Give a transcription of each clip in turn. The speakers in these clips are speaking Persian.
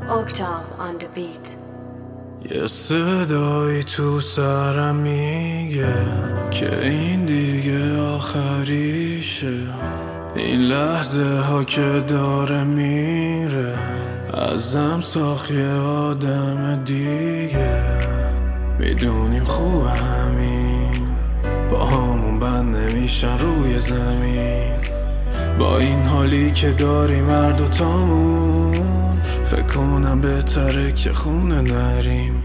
Octave on the beat. یه صدایی تو سرم میگه که این دیگه آخریشه، این لحظه ها که داره میره ازم ساخت یه آدم دیگه. میدونیم خوب همین با همون بند نمیشن روی زمین، با این حالی که داریم هر دوتامون فکر کنم بهتره که خونه نریم،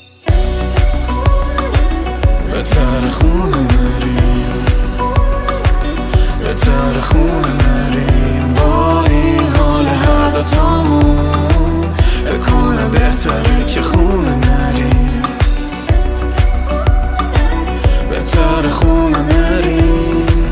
بهتره خونه نریم، بهتره خونه نریم. با این حال هر دوتامون فکر کنم بهتره که خونه نریم، بهتره خونه نریم،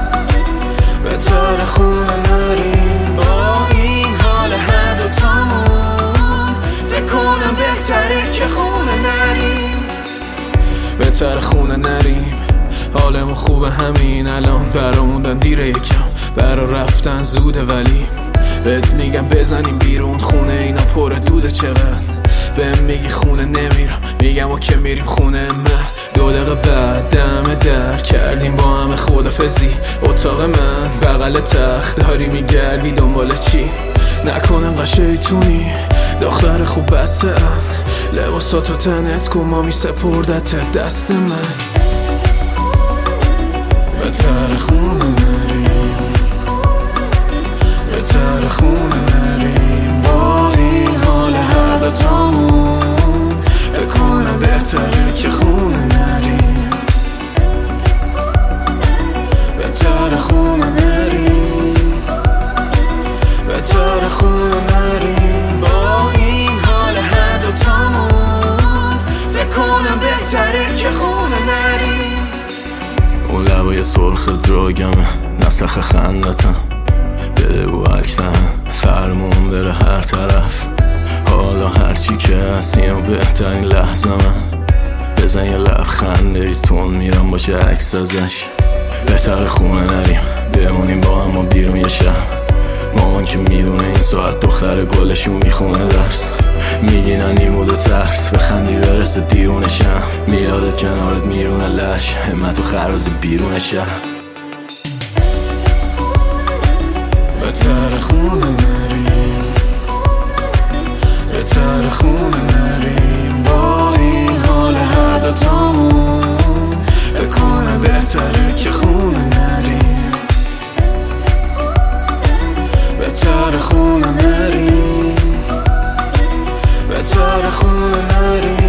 بهتره خونه نریم. با این حال هر دوتامون فکر کنم بهتره که خونه نریم، بهتره خونه نریم. حالمون خوبه همین الان، براموندن دیره یکم، برا رفتن زوده ولی بهت میگم بزنیم بیرون خونه اینا پر دوده. چقدر بهم میگی خونه نمیرم، میگم و که میریم خونه من. 2 دقیقه بعد دم در کردیم با همه خدافزی. اتاق من بغل تخت، داری میگردی دنبال چی؟ نکنم قشیتونی دختر خوب بسته ام، لباساتو تنت کن مامی سپردت دست من. بهتره خونه نریم، بهتره خونه نریم. با این حال هر دوتامون فکر کنم بهتره که خونه نریم، بهتره خونه نریم، بهتره خونه نریم. با این حال هر دوتامون فکر کنم بهتره که خونه نریم. اون لبای سرخ دراگمه، نسخ خندتم، بده و اکتن فرمون بره هر طرف. حالا هرچی که هستی و بهترین لحظه من، بزن یه لبخند بریز تون میرم باشه عکس ازش. بهتر خونه نریم بمونیم با هم و بیرون یه شب. مامان که میدونه این ساعت دختر گلشون میخونه درس، میگینن ایمود و ترس بخندی برسه دیونشم. میلادت کنارت میرونه لش، همت و خرازی بیرون شهر. بهتره خونه نریم، بهتره خونه نریم. با این حال هر دوتامون فکر کنم بهتره که خونه نریم، بهتره خونه نریم، بهتره خونه نریم.